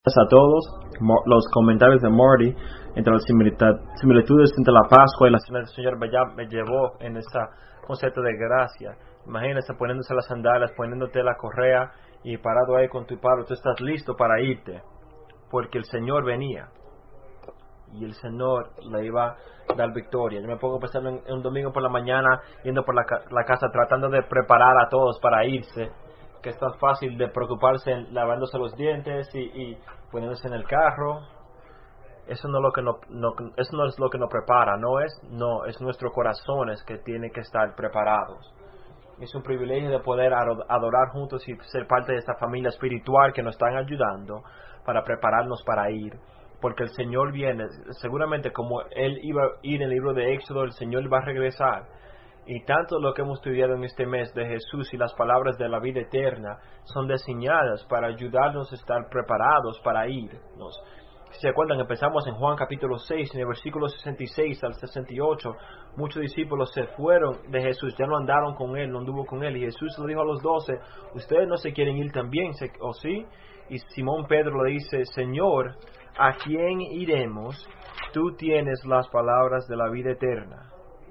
A todos, los comentarios de Marty entre las similitudes entre la Pascua y la Cena del Señor me llevó en ese concepto de gracia. Imagínense poniéndose las sandalias, poniéndote la correa y parado ahí con tu palo. Tú estás listo para irte porque el Señor venía y el Señor le iba a dar victoria. Yo me pongo pensando en un domingo por la mañana, yendo por la casa, tratando de preparar a todos para irse, que es tan fácil de preocuparse en lavándose los dientes y poniéndose en el carro. Eso no es lo que nos prepara. Es nuestros corazones que tienen que estar preparados. Es un privilegio de poder adorar juntos y ser parte de esta familia espiritual que nos están ayudando para prepararnos para ir, porque el Señor viene. Seguramente como Él iba a ir en el libro de Éxodo, el Señor va a regresar. Y tanto lo que hemos estudiado en este mes de Jesús y las palabras de la vida eterna son diseñadas para ayudarnos a estar preparados para irnos. Si se acuerdan, empezamos en Juan capítulo 6, en el versículo 66 al 68. Muchos discípulos se fueron de Jesús, ya no andaron con Él, no anduvo con Él. Y Jesús le dijo a los 12, ¿ustedes no se quieren ir también, o sí? Y Simón Pedro le dice, Señor, ¿a quién iremos? Tú tienes las palabras de la vida eterna.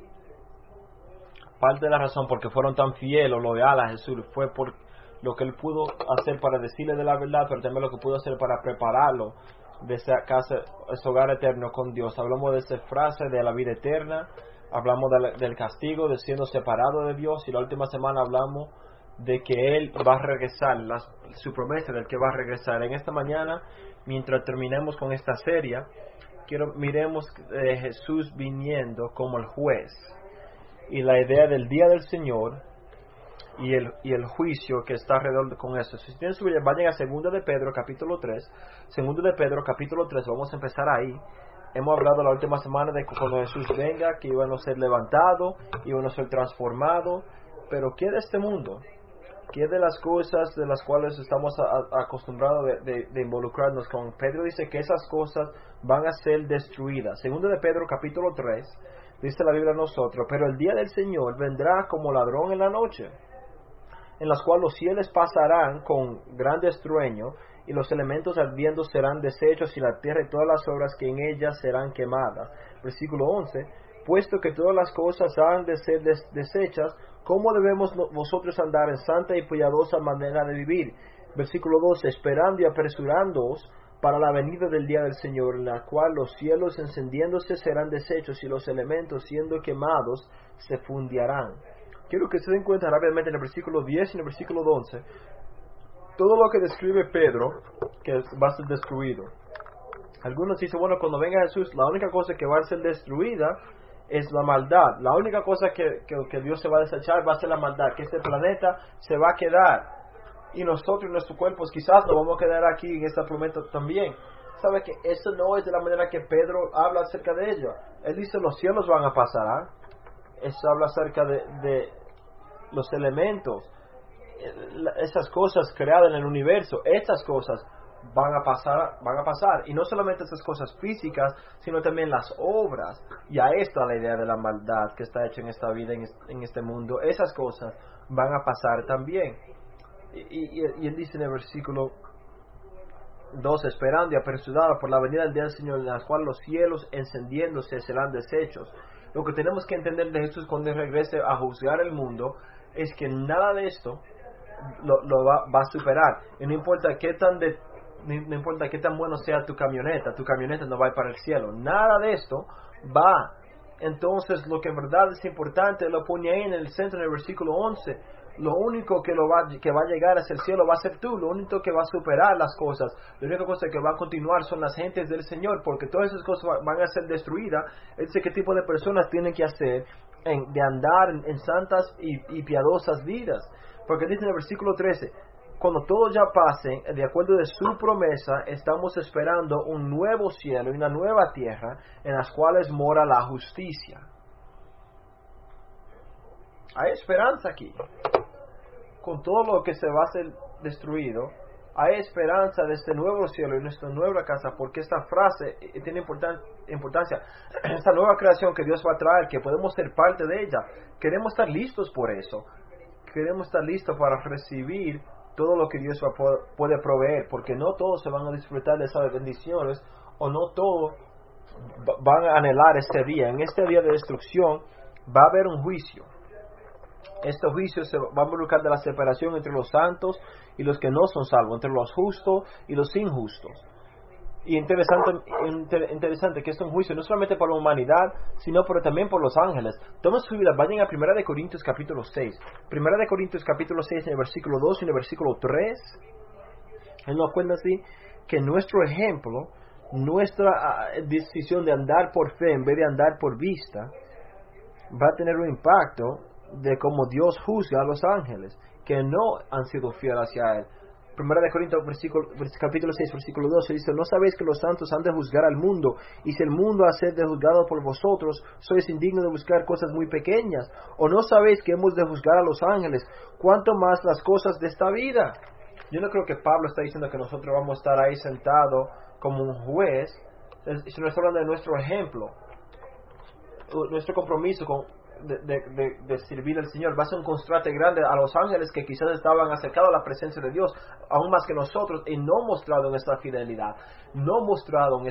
Parte de la razón por qué fueron tan fieles o loyales a Jesús fue por lo que Él pudo hacer para decirle de la verdad, pero también lo que pudo hacer para prepararlo de esa casa, ese hogar eterno con Dios. Hablamos de esa frase de la vida eterna, hablamos del castigo, de siendo separado de Dios, y la última semana hablamos de que Él va a regresar, su promesa del que va a regresar. En esta mañana, mientras terminemos con esta serie, miremos Jesús viniendo como el juez y la idea del día del Señor y el juicio que está alrededor con eso. Si tienen su Biblia, vayan a 2 de Pedro capítulo 3. 2 de Pedro capítulo 3, vamos a empezar ahí. Hemos hablado la última semana de que cuando Jesús venga, que iban a ser levantados, iban a ser transformados. Pero ¿qué de este mundo? ¿Qué de las cosas de las cuales estamos acostumbrados de involucrarnos con? Pedro dice que esas cosas van a ser destruidas. 2 de Pedro capítulo 3, dice la Biblia a nosotros, pero el día del Señor vendrá como ladrón en la noche, en las cuales los cielos pasarán con gran estruendo, y los elementos ardiendo serán deshechos, y la tierra y todas las obras que en ella serán quemadas. Versículo 11, puesto que todas las cosas han de ser deshechas, ¿cómo debemos vosotros andar en santa y piadosa manera de vivir? Versículo 12, esperando y apresurándoos para la venida del día del Señor, en la cual los cielos encendiéndose serán deshechos y los elementos siendo quemados se fundirán. Quiero que se den cuenta rápidamente en el versículo 10 y en el versículo 11 todo lo que describe Pedro que va a ser destruido. Algunos dicen, bueno, cuando venga Jesús, la única cosa que va a ser destruida es la maldad. La única cosa que Dios se va a desechar va a ser la maldad, que este planeta se va a quedar. Y nosotros, nuestros cuerpos, quizás nos vamos a quedar aquí en este planeta también. ¿Sabe que eso no es de la manera que Pedro habla acerca de ello? Él dice, los cielos van a pasar. Eso habla acerca de los elementos, esas cosas creadas en el universo. Estas cosas van a pasar. Y no solamente esas cosas físicas, sino también las obras. Y a esta la idea de la maldad que está hecha en esta vida, en este mundo. Esas cosas van a pasar también. Y él dice en el versículo 2, esperando y apresurado por la venida del día del Señor, en la cual los cielos encendiéndose serán deshechos. Lo que tenemos que entender de Jesús cuando Él regrese a juzgar el mundo es que nada de esto lo va a superar. Y no importa qué tan bueno sea tu camioneta no va a ir para el cielo. Nada de esto va. Entonces lo que en verdad es importante lo pone ahí en el centro, en el versículo 11. Lo único que va a llegar hacia el cielo va a ser tú. Lo único que va a superar las cosas, la única cosa que va a continuar son las gentes del Señor, porque todas esas cosas van a ser destruidas. Es qué tipo de personas tienen que hacer de andar en santas y piadosas vidas. Porque dice en el versículo 13, cuando todo ya pase, de acuerdo de su promesa, estamos esperando un nuevo cielo y una nueva tierra en las cuales mora la justicia. Hay esperanza aquí. Con todo lo que se va a ser destruido, hay esperanza de este nuevo cielo y nuestra nueva casa, porque esta frase tiene importancia. Esta nueva creación que Dios va a traer, que podemos ser parte de ella, queremos estar listos por eso. Queremos estar listos para recibir todo lo que Dios puede proveer, porque no todos se van a disfrutar de esas bendiciones, o no todos van a anhelar este día. En este día de destrucción va a haber un juicio. Este juicio se va a involucrar de la separación entre los santos y los que no son salvos, entre los justos y los injustos. Y interesante que esto es un juicio no solamente por la humanidad, sino pero también por los ángeles. Tomen su vida, vayan a 1 de Corintios capítulo 6. 1 de Corintios capítulo 6 en el versículo 2 y en el versículo 3. Él nos cuenta así que nuestro ejemplo, nuestra decisión de andar por fe en vez de andar por vista, va a tener un impacto de cómo Dios juzga a los ángeles que no han sido fieles hacia Él. 1 de Corintios capítulo 6 versículo 12 dice: ¿no sabéis que los santos han de juzgar al mundo? Y si el mundo ha sido juzgado por vosotros, sois indignos de buscar cosas muy pequeñas. ¿O no sabéis que hemos de juzgar a los ángeles? ¿Cuánto más las cosas de esta vida? Yo no creo que Pablo está diciendo que nosotros vamos a estar ahí sentados como un juez, sino está hablando de nuestro ejemplo, nuestro compromiso de servir al Señor. Va a ser un contraste grande a los ángeles que quizás estaban acercados a la presencia de Dios aún más que nosotros, y no mostraron esa fidelidad, no mostraron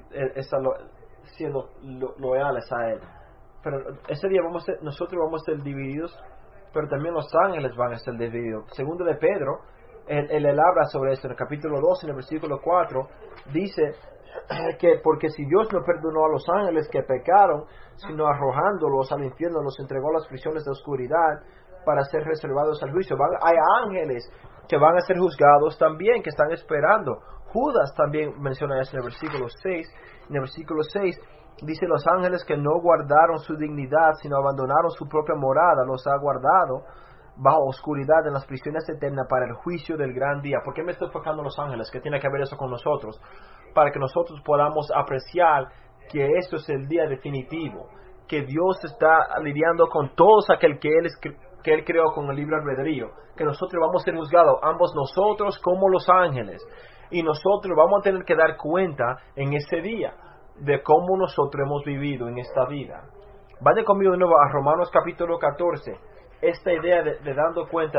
siendo loyales a Él. Pero ese día nosotros vamos a ser divididos, pero también los ángeles van a ser divididos. Segundo de Pedro, él habla sobre esto en el capítulo 2, en el versículo 4, dice que porque si Dios no perdonó a los ángeles que pecaron, sino arrojándolos al infierno los entregó a las prisiones de oscuridad para ser reservados al juicio. Hay ángeles que van a ser juzgados también, que están esperando. Judas también menciona eso en el versículo 6. En el versículo 6 dice: los ángeles que no guardaron su dignidad, sino abandonaron su propia morada, los ha guardado bajo oscuridad en las prisiones eternas para el juicio del gran día. ¿Por qué me estoy enfocando en los ángeles? ¿Qué tiene que ver eso con nosotros? Para que nosotros podamos apreciar que esto es el día definitivo, que Dios está lidiando con todos aquel que Él creó con el libre albedrío, que nosotros vamos a ser juzgados, ambos nosotros como los ángeles, y nosotros vamos a tener que dar cuenta en ese día de cómo nosotros hemos vivido en esta vida. Vayan conmigo de nuevo a Romanos capítulo 14. Esta idea de dando cuenta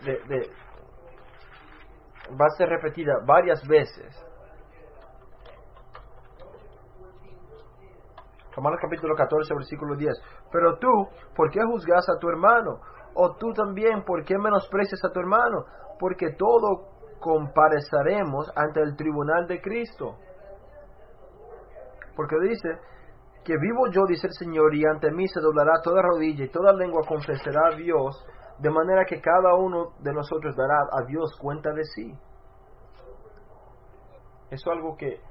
va a ser repetida varias veces. Romanos capítulo 14 versículo 10. Pero tú, ¿por qué juzgas a tu hermano? O tú también, ¿por qué menosprecias a tu hermano? Porque todo compareceremos ante el tribunal de Cristo. Porque dice que vivo yo, dice el Señor, y ante mí se doblará toda rodilla y toda lengua confesará a Dios, de manera que cada uno de nosotros dará a Dios cuenta de sí. Eso es algo que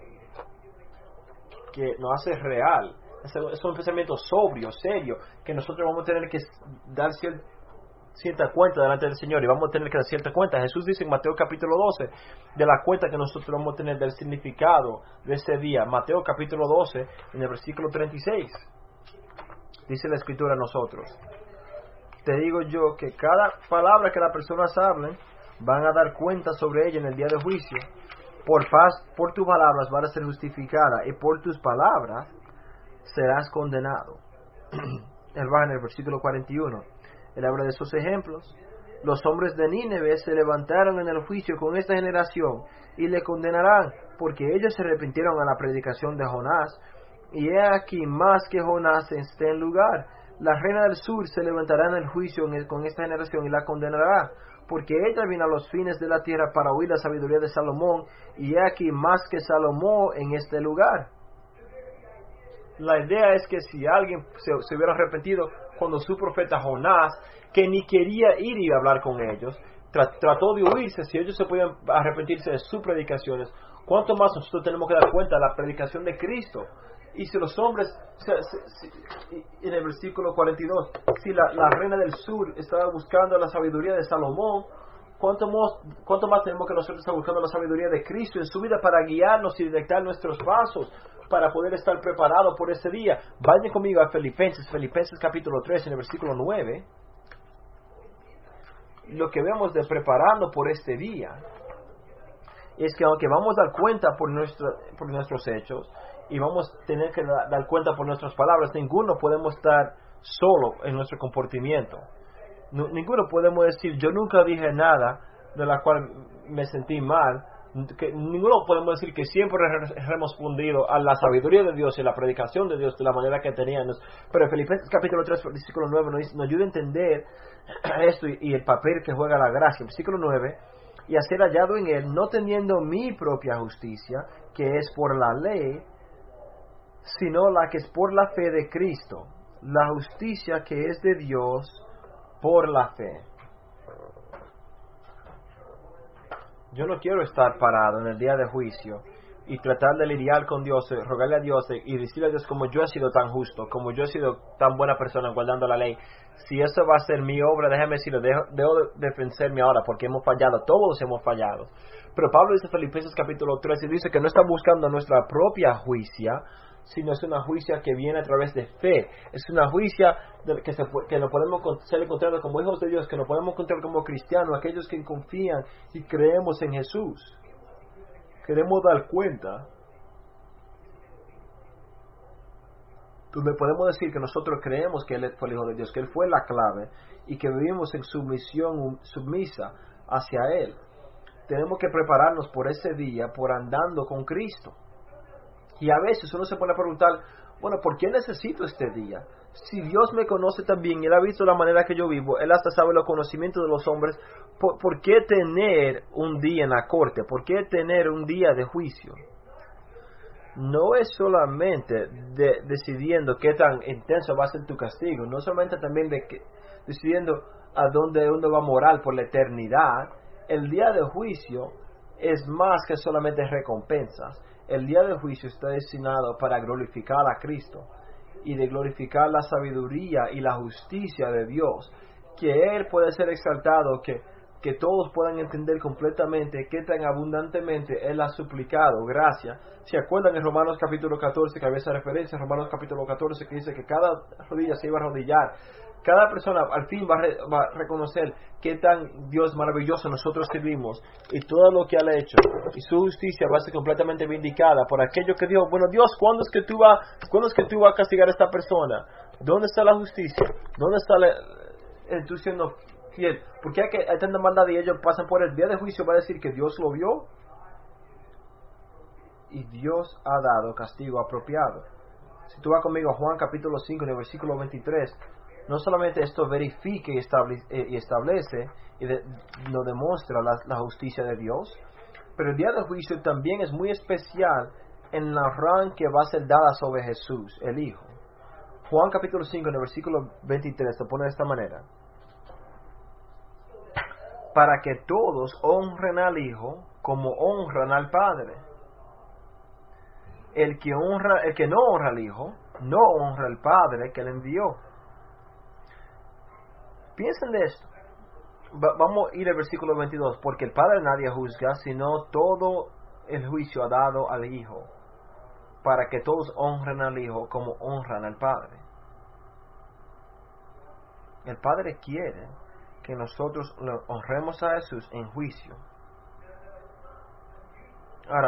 nos hace real. Es un pensamiento sobrio, serio, que nosotros vamos a tener que dar cierta cuenta delante del Señor, y vamos a tener que dar cierta cuenta. Jesús dice en Mateo capítulo 12 de la cuenta que nosotros vamos a tener del significado de ese día. Mateo capítulo 12 en el versículo 36 dice la escritura a nosotros: te digo yo que cada palabra que las personas hablen van a dar cuenta sobre ella en el día de juicio. Por tus palabras vas a ser justificada, y por tus palabras serás condenado. Él va en el versículo 41. Él habla de esos ejemplos. Los hombres de Nínive se levantaron en el juicio con esta generación y le condenarán, porque ellos se arrepintieron a la predicación de Jonás. Y he aquí más que Jonás esté en lugar. La reina del sur se levantará en el juicio con esta generación y la condenará, porque ella vino a los fines de la tierra para oír la sabiduría de Salomón, y he aquí más que Salomón en este lugar. La idea es que si alguien se hubiera arrepentido cuando su profeta Jonás, que ni quería ir y hablar con ellos, trató de huirse, si ellos se podían arrepentirse de sus predicaciones, ¿cuánto más nosotros tenemos que dar cuenta de la predicación de Cristo? Y si los hombres, en el versículo 42, si la reina del sur estaba buscando la sabiduría de Salomón, ¿cuánto más tenemos que nosotros estar buscando la sabiduría de Cristo en su vida para guiarnos y directar nuestros pasos, para poder estar preparados por este día? Vayan conmigo a Filipenses capítulo 3, en el versículo 9. Lo que vemos de preparando por este día es que aunque vamos a dar cuenta por nuestros hechos, y vamos a tener que dar cuenta por nuestras palabras, ninguno podemos estar solo en nuestro comportamiento. Ninguno podemos decir: yo nunca dije nada de la cual me sentí mal, que ninguno podemos decir que siempre hemos respondido a la sabiduría de Dios y la predicación de Dios de la manera que teníamos, pero Filipenses capítulo 3 versículo 9 nos ayuda a entender esto y el papel que juega la gracia. Versículo 9: y a ser hallado en él, no teniendo mi propia justicia, que es por la ley, sino la que es por la fe de Cristo, la justicia que es de Dios por la fe. Yo no quiero estar parado en el día de juicio y tratar de lidiar con Dios, rogarle a Dios y decirle a Dios como yo he sido tan justo, como yo he sido tan buena persona guardando la ley. Si eso va a ser mi obra, déjame decirlo, debo defenderme ahora porque hemos fallado, todos hemos fallado. Pero Pablo dice en Filipenses capítulo 3 y dice que no está buscando nuestra propia juicia, sino es una juicia que viene a través de fe. Es una juicia que nos podemos ser encontrados como hijos de Dios, que nos podemos encontrar como cristianos, aquellos que confían y creemos en Jesús. Queremos dar cuenta donde podemos decir que nosotros creemos que Él fue el Hijo de Dios, que Él fue la clave y que vivimos en sumisión sumisa hacia Él. Tenemos que prepararnos por ese día, por andando con Cristo. Y a veces uno se pone a preguntar, bueno, ¿por qué necesito este día? Si Dios me conoce también, Él ha visto la manera que yo vivo, Él hasta sabe los conocimientos de los hombres, ¿por qué tener un día en la corte? ¿Por qué tener un día de juicio? No es solamente decidiendo qué tan intenso va a ser tu castigo, no solamente también decidiendo a dónde uno va a morar por la eternidad. El día de juicio es más que solamente recompensas. El día de juicio está destinado para glorificar a Cristo y de glorificar la sabiduría y la justicia de Dios, que Él puede ser exaltado, que todos puedan entender completamente qué tan abundantemente Él ha suplicado gracia. ¿Se acuerdan en Romanos capítulo 14, que había esa referencia, Romanos capítulo 14, que dice que cada rodilla se iba a arrodillar? Cada persona al fin va a reconocer qué tan Dios maravilloso nosotros servimos y todo lo que Él ha hecho. Y su justicia va a ser completamente vindicada por aquello que dijo, bueno, Dios, ¿cuándo es que tú vas a castigar a esta persona? ¿Dónde está la justicia? ¿Dónde está tú siendo fiel? Porque hay tanta maldad y ellos pasan por el día de juicio, va a decir que Dios lo vio y Dios ha dado castigo apropiado. Si tú vas conmigo a Juan capítulo 5 en el versículo 23, no solamente esto verifica y establece y nos demuestra la justicia de Dios, pero el día del juicio también es muy especial en la ran que va a ser dada sobre Jesús, el Hijo. Juan capítulo 5 en el versículo 23 se pone de esta manera: para que todos honren al Hijo como honran al Padre. El que no honra al Hijo, no honra al Padre que le envió. Piensen de esto. Vamos a ir al versículo 22. Porque el Padre nadie juzga, sino todo el juicio ha dado al Hijo, para que todos honren al Hijo como honran al Padre. El Padre quiere que nosotros honremos a Jesús en juicio. Ahora,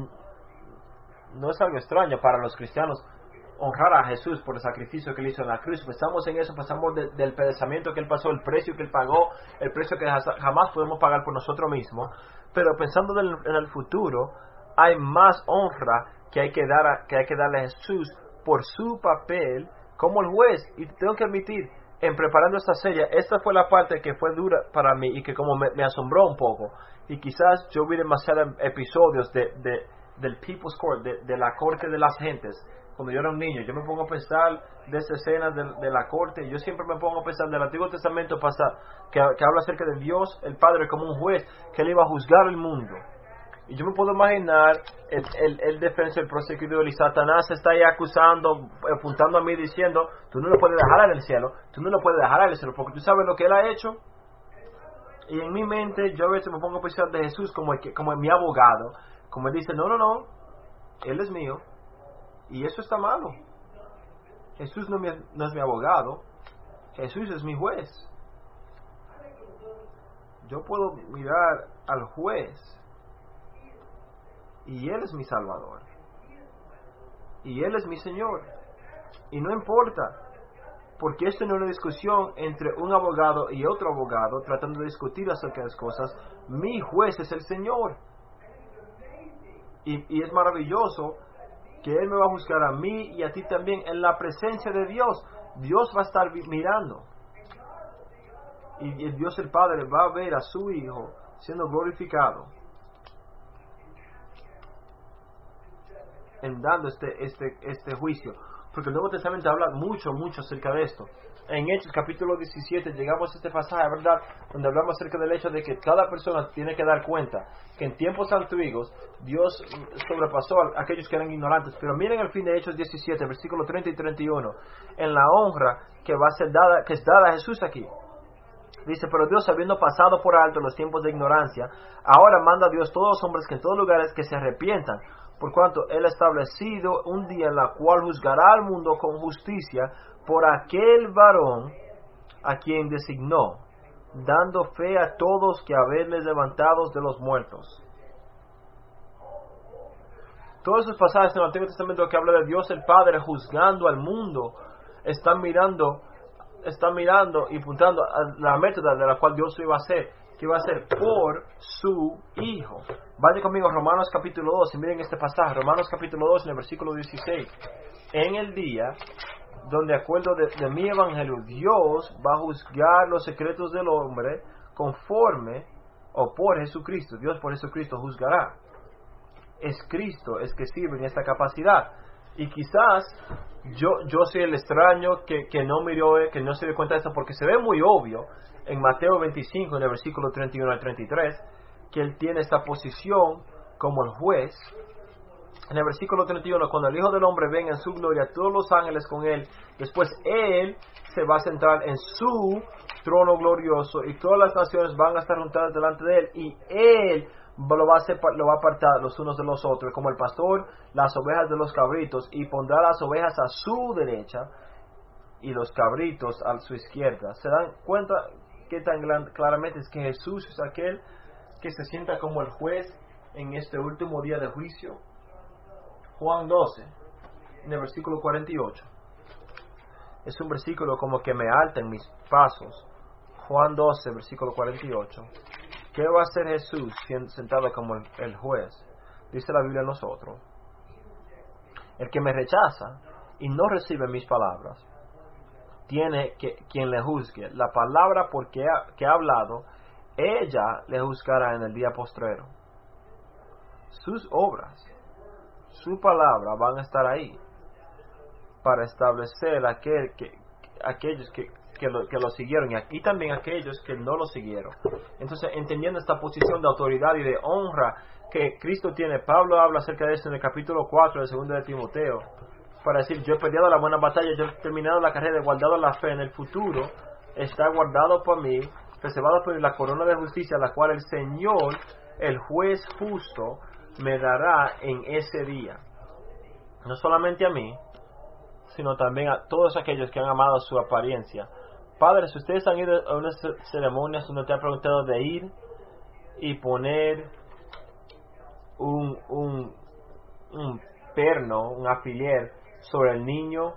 no es algo extraño para los cristianos honrar a Jesús por el sacrificio que Él hizo en la cruz. Pensamos en eso, pensamos del padecimiento que Él pasó, el precio que Él pagó, el precio que jamás podemos pagar por nosotros mismos. Pero pensando en el futuro, hay más honra que hay que darle a Jesús por su papel como el juez. Y tengo que admitir, en preparando esta serie, esta fue la parte que fue dura para mí y que como me asombró un poco. Y quizás yo vi demasiados episodios del People's Court, de la corte de las gentes. Cuando yo era un niño, yo me pongo a pensar de esa escena de la corte, y yo siempre me pongo a pensar del Antiguo Testamento que habla acerca de Dios, el Padre, como un juez, que Él iba a juzgar el mundo. Y yo me puedo imaginar el defensor, el prosecutor, y Satanás está ahí acusando, apuntando a mí, diciendo, tú no lo puedes dejar en el cielo, tú no lo puedes dejar en el cielo, porque tú sabes lo que Él ha hecho. Y en mi mente, yo a veces me pongo a pensar de Jesús como mi abogado, como Él dice, no, Él es mío. Y eso está malo. Jesús no es mi abogado. Jesús es mi juez. Yo puedo mirar al juez y Él es mi Salvador. Y Él es mi Señor. Y no importa porque esto no es una discusión entre un abogado y otro abogado tratando de discutir acerca de las cosas. Mi juez es el Señor. Y es maravilloso que Él me va a juzgar a mí y a ti también en la presencia de Dios. Dios va a estar mirando. Y Dios el Padre va a ver a su Hijo siendo glorificado, en dando este juicio. Porque el Nuevo Testamento habla mucho acerca de esto. En Hechos capítulo 17 llegamos a este pasaje, ¿verdad?, donde hablamos acerca del hecho de que cada persona tiene que dar cuenta que en tiempos antiguos Dios sobrepasó a aquellos que eran ignorantes. Pero miren el fin de Hechos 17, versículo 30 y 31, en la honra que va a ser dada, que es dada a Jesús aquí. Dice: pero Dios, habiendo pasado por alto los tiempos de ignorancia, ahora manda a Dios todos los hombres que en todos lugares que se arrepientan, por cuanto Él ha establecido un día en la cual juzgará al mundo con justicia por aquel varón a quien designó, dando fe a todos que haberles levantados de los muertos. Todos esos pasajes en el Antiguo Testamento que habla de Dios el Padre juzgando al mundo, están mirando y apuntando a la método de la cual Dios iba a hacer, que iba a ser por su Hijo. Vaya conmigo a Romanos capítulo 2 y miren este pasaje, Romanos capítulo 2 en el versículo 16. En el día donde, de acuerdo de mi evangelio, Dios va a juzgar los secretos del hombre conforme o por Jesucristo. Dios por Jesucristo juzgará. Es Cristo es que sirve en esta capacidad. Y quizás yo soy el extraño que no miró, que no se dio cuenta de eso, porque se ve muy obvio en Mateo 25, en el versículo 31 al 33, que Él tiene esta posición como el juez. En el versículo 31, cuando el Hijo del Hombre venga en su gloria, todos los ángeles con Él, después Él se va a sentar en su trono glorioso y todas las naciones van a estar juntadas delante de Él, y Él lo va a apartar los unos de los otros, como el pastor las ovejas de los cabritos, y pondrá las ovejas a su derecha y los cabritos a su izquierda. ¿Se dan cuenta qué tan claramente es que Jesús es aquel que se sienta como el juez en este último día de juicio? Juan 12, en el versículo 48. Es un versículo como que me alta en mis pasos. Juan 12, versículo 48. ¿Qué va a hacer Jesús sentado como el juez? Dice la Biblia a nosotros: el que me rechaza y no recibe mis palabras, tiene quien le juzgue. La palabra que ha hablado, ella le juzgará en el día postrero. Sus obras, su palabra van a estar ahí para establecer aquellos que lo siguieron y también aquellos que no lo siguieron. Entonces, entendiendo esta posición de autoridad y de honra que Cristo tiene, Pablo habla acerca de esto en el capítulo 4 de 2 de Timoteo, para decir: yo he peleado la buena batalla, yo he terminado la carrera, he guardado la fe. En el futuro está guardado por mí, reservado por mí, la corona de justicia, la cual el Señor, el juez justo, me dará en ese día. No solamente a mí, sino también a todos aquellos que han amado su apariencia. Padres, si ustedes han ido a unas ceremonias donde te han preguntado de ir y poner un perno, un alfiler sobre el niño,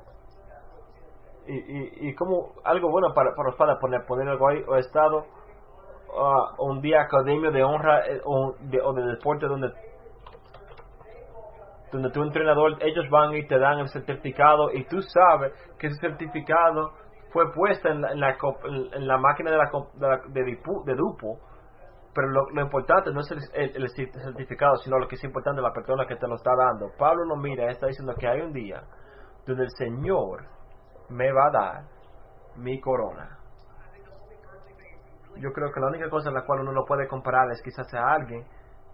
y como algo bueno para los padres poner algo ahí, o he estado un día academia de honra o de deporte donde tu entrenador, ellos van y te dan el certificado, y tú sabes que ese certificado fue puesta en la máquina de Dupo, pero lo importante no es el certificado, sino lo que es importante, la persona que te lo está dando. Pablo lo mira y está diciendo que hay un día donde el Señor me va a dar mi corona. Yo creo que la única cosa en la cual uno no puede comparar es quizás a alguien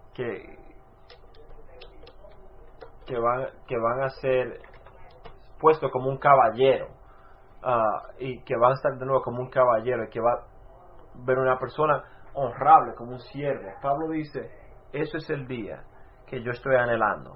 que van a ser puestos como un caballero, y que van a estar de nuevo como un caballero, y que va a ver una persona honrable como un siervo. Pablo dice: eso es el día que yo estoy anhelando,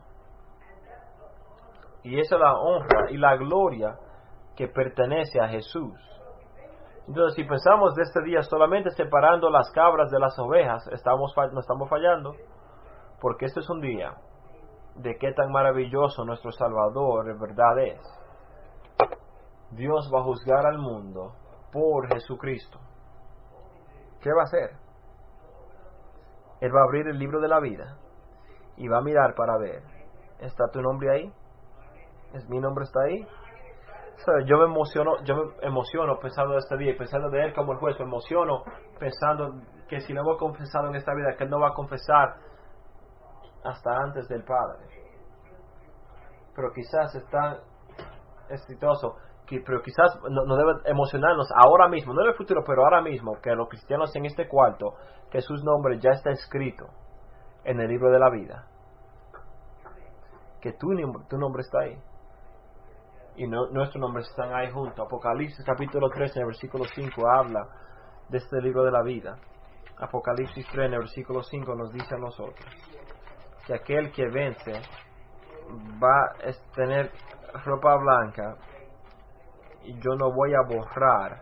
y esa es la honra y la gloria que pertenece a Jesús. Entonces, si pensamos de este día solamente separando las cabras de las ovejas, no estamos fallando, porque este es un día de qué tan maravilloso nuestro Salvador en verdad es. Dios va a juzgar al mundo por Jesucristo. ¿Qué va a hacer? Él va a abrir el libro de la vida y va a mirar para ver, ¿está tu nombre ahí? ¿Es mi nombre está ahí? O sea, yo me emociono pensando de este día y pensando de Él como el juez. Me emociono pensando que si no hemos confesado en esta vida, que Él no va a confesar hasta antes del Padre. Pero quizás es tan exitoso, pero quizás no debe emocionarnos ahora mismo, no en el futuro, pero ahora mismo, que los cristianos en este cuarto, que su nombre ya está escrito en el libro de la vida, que tu nombre está ahí y nuestros nombres están ahí juntos. Apocalipsis capítulo 3 en el versículo 5 habla de este libro de la vida. Apocalipsis 3 en el versículo 5 nos dice a nosotros que aquel que vence va a tener ropa blanca y yo no voy a borrar,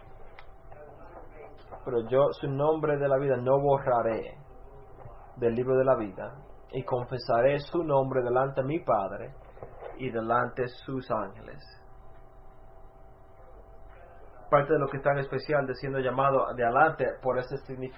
pero yo su nombre de la vida no borraré del libro de la vida, y confesaré su nombre delante de mi Padre y delante de sus ángeles. Parte de lo que es tan especial de siendo llamado de adelante por ese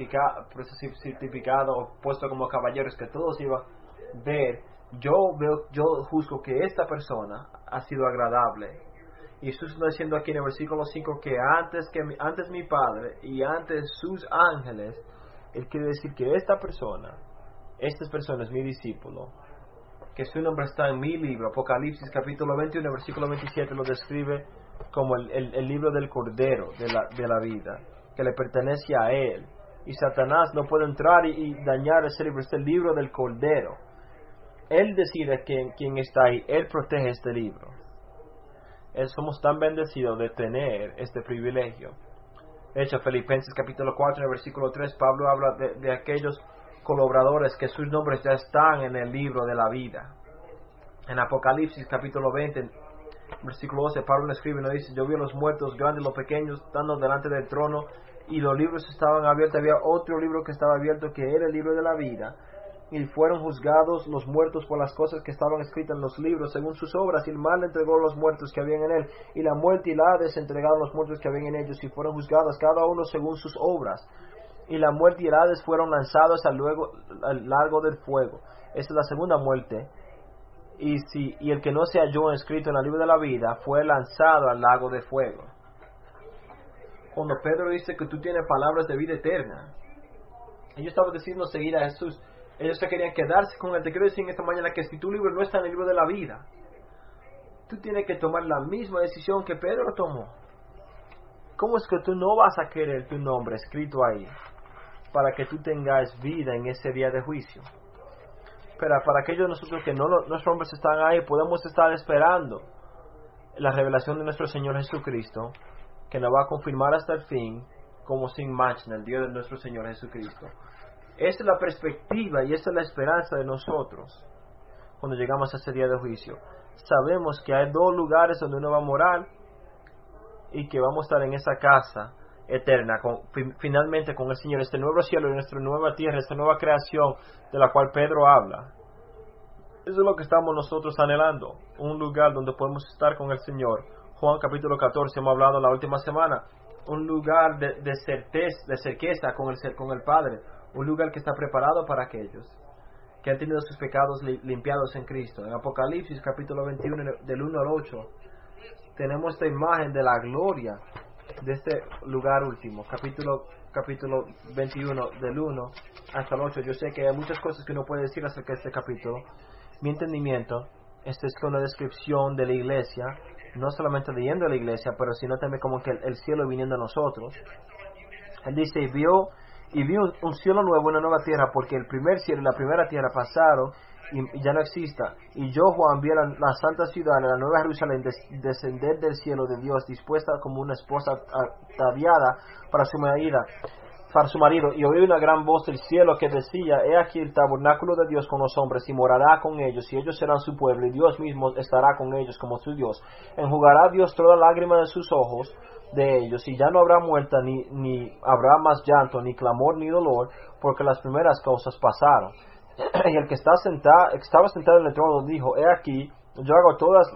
certificado puesto como caballeros, que todos iban a ver, yo juzgo que esta persona ha sido agradable. Y Jesús está diciendo aquí en el versículo 5 que antes mi Padre y antes sus ángeles, Él quiere decir que esta persona es mi discípulo, que su nombre está en mi libro. Apocalipsis capítulo 21 versículo 27 lo describe como el libro del Cordero de la vida, que le pertenece a Él, y Satanás no puede entrar y dañar ese libro. Es el libro del Cordero. Él decide quién está ahí. Él protege este libro. Somos tan bendecidos de tener este privilegio. De hecho, Filipenses capítulo 4 en el versículo 3, Pablo habla de aquellos colaboradores que sus nombres ya están en el libro de la vida. En Apocalipsis capítulo 20 versículo 12, Pablo escribe y nos dice: yo vi a los muertos, grandes y los pequeños, estando delante del trono, y los libros estaban abiertos. Había otro libro que estaba abierto, que era el libro de la vida, y fueron juzgados los muertos por las cosas que estaban escritas en los libros según sus obras, y el mal entregó a los muertos que habían en él, y la muerte y la Hades entregaron a los muertos que habían en ellos, y fueron juzgados cada uno según sus obras, y la muerte y el Hades fueron lanzados al lago del fuego. Esta es la segunda muerte. Y el que no se halló escrito en el libro de la vida fue lanzado al lago de fuego. Cuando Pedro dice que tú tienes palabras de vida eterna, ellos estaban decidiendo seguir a Jesús. Ellos se querían quedarse con él. Te quiero decir en esta mañana que si tu libro no está en el libro de la vida, tú tienes que tomar la misma decisión que Pedro tomó. ¿Cómo es que tú no vas a querer tu nombre escrito ahí para que tú tengas vida en ese día de juicio? Pero para aquellos de nosotros que nuestros nombres están ahí, podemos estar esperando la revelación de nuestro Señor Jesucristo, que nos va a confirmar hasta el fin, como sin mancha, en el día de nuestro Señor Jesucristo. Esa es la perspectiva y esa es la esperanza de nosotros cuando llegamos a ese día de juicio. Sabemos que hay dos lugares donde uno va a morar y que vamos a estar en esa casa eterna, finalmente con el Señor, este nuevo cielo y nuestra nueva tierra, esta nueva creación de la cual Pedro habla. Eso es lo que estamos nosotros anhelando, un lugar donde podemos estar con el Señor. Juan capítulo 14 hemos hablado la última semana, un lugar de certeza con el Padre, un lugar que está preparado para aquellos que han tenido sus pecados limpiados en Cristo. En Apocalipsis capítulo 21 del 1 al 8 tenemos esta imagen de la gloria de este lugar último. Capítulo 21 del 1 hasta el 8. Yo sé que hay muchas cosas que uno puede decir acerca de este capítulo. Mi entendimiento, esta es una descripción de la iglesia, no solamente leyendo la iglesia, pero sino también como que el cielo viniendo a nosotros. Él dice: y vi un cielo nuevo y una nueva tierra, porque el primer cielo y la primera tierra pasaron y ya no exista. Y yo, Juan, vi la santa ciudad, la nueva Jerusalén, descender del cielo de Dios, dispuesta como una esposa ataviada para su marido. Y oí una gran voz del cielo que decía: he aquí el tabernáculo de Dios con los hombres, y morará con ellos, y ellos serán su pueblo, y Dios mismo estará con ellos como su Dios. Enjugará Dios toda lágrima de sus ojos de ellos, y ya no habrá muerte, ni habrá más llanto, ni clamor, ni dolor, porque las primeras cosas pasaron. Y el que estaba sentado en el trono dijo: he aquí, yo hago todas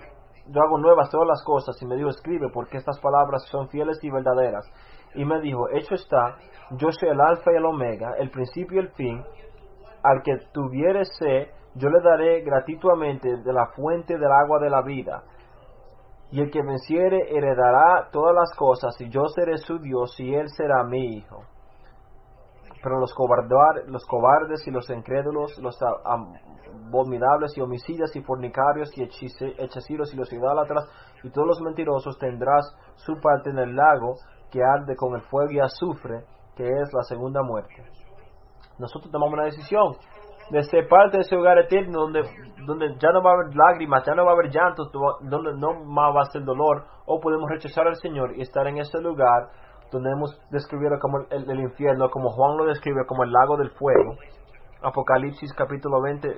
yo hago nuevas todas las cosas. Y me dijo, escribe, porque estas palabras son fieles y verdaderas. Y me dijo, hecho está, yo soy el alfa y el omega, el principio y el fin. Al que tuviere sed, yo le daré gratuitamente de la fuente del agua de la vida. Y el que venciere heredará todas las cosas, y yo seré su Dios, y él será mi hijo. Pero los cobardes y los incrédulos, los abominables y homicidas y fornicarios y hechiceros y los idólatras y todos los mentirosos tendrás su parte en el lago que arde con el fuego y azufre, que es la segunda muerte. Nosotros tomamos una decisión de ser parte de ese hogar eterno donde ya no va a haber lágrimas, ya no va a haber llantos, donde no más va a ser dolor, o podemos rechazar al Señor y estar en ese lugar donde hemos descrito como el infierno, como Juan lo describe como el lago del fuego. Apocalipsis capítulo 20,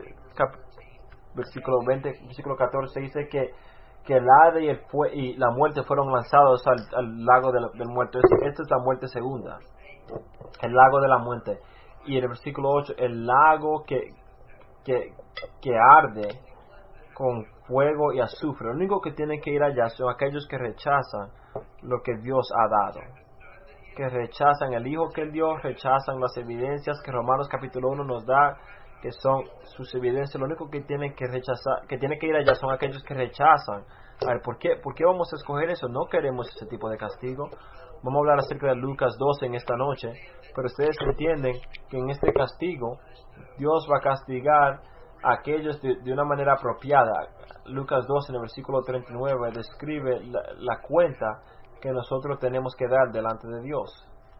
versículo 14 dice que el Hades y la muerte fueron lanzados al lago del muerto. Esta es la muerte segunda, el lago de la muerte. Y en el versículo 8, el lago que arde con fuego y azufre. Lo único que tienen que ir allá son aquellos que rechazan lo que Dios ha dado, que rechazan el Hijo que Él dio, rechazan las evidencias que Romanos capítulo 1 nos da, que son sus evidencias. Lo único que tienen que rechazar, que tienen que ir allá, son aquellos que rechazan. A ver, ¿por qué vamos a escoger eso? No queremos ese tipo de castigo. Vamos a hablar acerca de Lucas 12 en esta noche, pero ustedes entienden que en este castigo Dios va a castigar a aquellos de una manera apropiada. Lucas 12 en el versículo 39 describe la cuenta que nosotros tenemos que dar delante de Dios.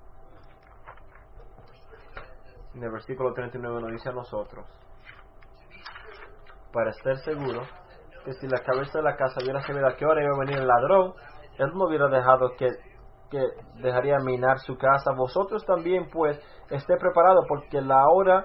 En el versículo 39 nos dice a nosotros, para estar seguro que si la cabeza de la casa hubiera sabido a qué hora iba a venir el ladrón, él no hubiera dejado que dejaría minar su casa. Vosotros también pues esté preparado, porque a la hora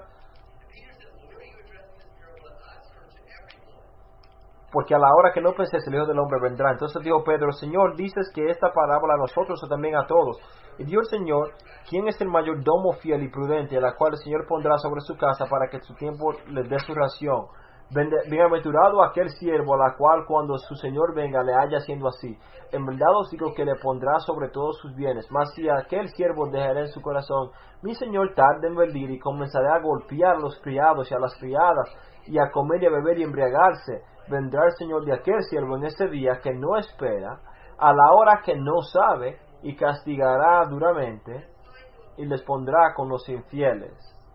que no penséis el Hijo del Hombre vendrá. Entonces dijo Pedro, Señor, ¿dices que esta parábola a nosotros o también a todos? Y dijo el Señor, ¿quién es el mayordomo fiel y prudente, a la cual el Señor pondrá sobre su casa para que su tiempo le dé su ración? Bienaventurado aquel siervo a la cual cuando su Señor venga le haya haciendo así. En verdad os digo que le pondrá sobre todos sus bienes. Mas si aquel siervo dejará en su corazón, mi Señor tarde en venir, y comenzará a golpear a los criados y a las criadas, y a comer y a beber y embriagarse, vendrá el Señor de aquel siervo en ese día que no espera, a la hora que no sabe, y castigará duramente, y les pondrá con los infieles.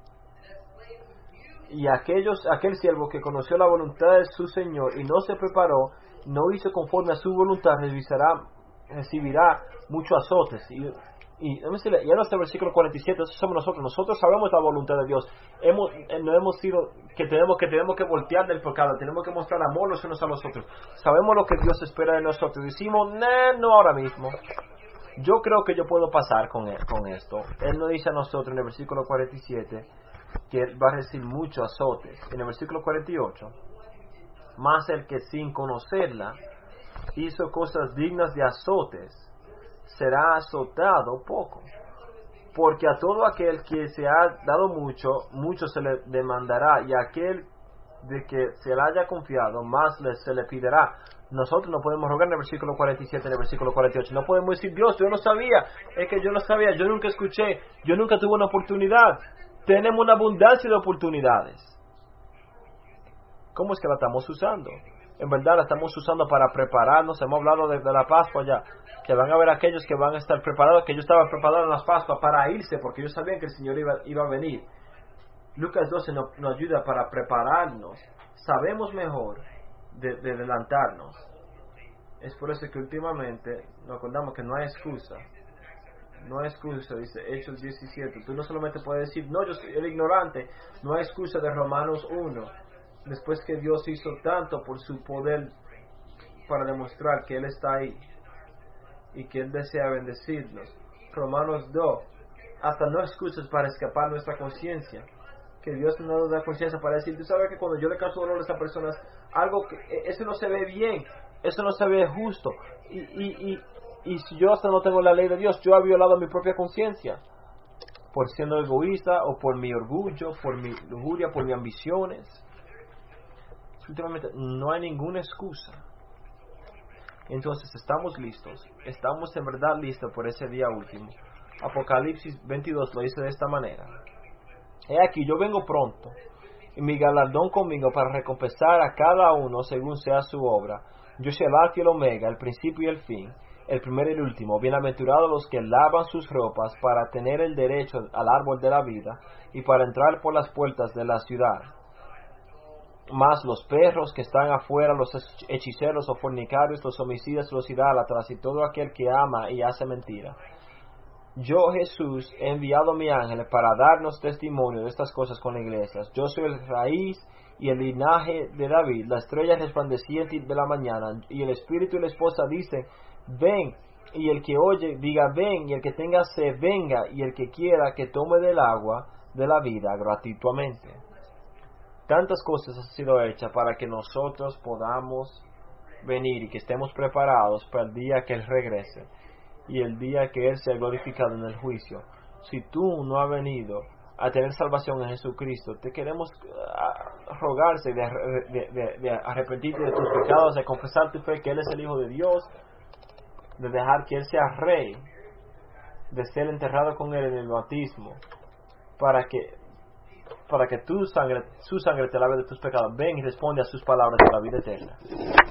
Y aquel siervo que conoció la voluntad de su Señor y no se preparó, no hizo conforme a su voluntad, recibirá muchos azotes. Y ya en este versículo 47, eso somos nosotros sabemos la voluntad de Dios. No hemos sido que tenemos que voltear del pecado, tenemos que mostrar amor los unos a los otros. Sabemos lo que Dios espera de nosotros. Decimos, no ahora mismo. Yo creo que yo puedo pasar con esto. Él nos dice a nosotros en el versículo 47 que Él va a recibir muchos azotes. En el versículo 48, más el que sin conocerla hizo cosas dignas de azotes, será azotado poco. Porque a todo aquel que se ha dado mucho se le demandará, y a aquel de que se le haya confiado, más se le pedirá. Nosotros no podemos rogar en el versículo 47, en el versículo 48. No podemos decir, Dios, yo no sabía. Es que yo no sabía, yo nunca escuché, yo nunca tuve una oportunidad. Tenemos una abundancia de oportunidades. ¿Cómo es que la estamos usando? En verdad la estamos usando para prepararnos. Hemos hablado de la Pascua ya, que van a haber aquellos que van a estar preparados, que ellos estaban preparados en las Pascuas para irse, porque ellos sabían que el Señor iba a venir. Lucas 12 nos ayuda para prepararnos. Sabemos mejor de adelantarnos. Es por eso que últimamente nos acordamos que no hay excusa. No hay excusa, dice Hechos 17. Tú no solamente puedes decir, no, yo soy el ignorante. No hay excusa de Romanos 1. Después que Dios hizo tanto por su poder para demostrar que Él está ahí y que Él desea bendecirnos. Romanos 2. Hasta no excusas para escapar nuestra conciencia. Que Dios no nos da conciencia para decir, tú sabes que cuando yo le causo dolor a esa persona, algo que eso no se ve bien, eso no se ve justo. Y si yo hasta no tengo la ley de Dios, yo he violado mi propia conciencia. Por siendo egoísta, o por mi orgullo, por mi lujuria, por mis ambiciones. Últimamente no hay ninguna excusa. Entonces estamos listos, estamos en verdad listos por ese día último. Apocalipsis 22 lo dice de esta manera: He aquí, yo vengo pronto, y mi galardón conmigo para recompensar a cada uno según sea su obra. Yo soy el Alfa y el Omega, el principio y el fin, el primero y el último. Bienaventurados los que lavan sus ropas para tener el derecho al árbol de la vida y para entrar por las puertas de la ciudad. Mas los perros que están afuera, los hechiceros o fornicarios, los homicidas, los idólatras y todo aquel que ama y hace mentira. Yo, Jesús, he enviado a mi ángel para darnos testimonio de estas cosas con la iglesia. Yo soy el raíz y el linaje de David, la estrella resplandeciente de la mañana. Y el espíritu y la esposa dicen, ven. Y el que oye, diga, ven. Y el que tenga sed, venga. Y el que quiera, que tome del agua de la vida gratuitamente. Tantas cosas han sido hechas para que nosotros podamos venir y que estemos preparados para el día que Él regrese y el día que Él sea glorificado en el juicio. Si tú no has venido a tener salvación en Jesucristo, te queremos rogarse de arrepentirte de tus pecados, de confesar tu fe que Él es el Hijo de Dios, de dejar que Él sea Rey, de ser enterrado con Él en el bautismo, para que su sangre te lave de tus pecados. Ven y responde a sus palabras de la vida eterna.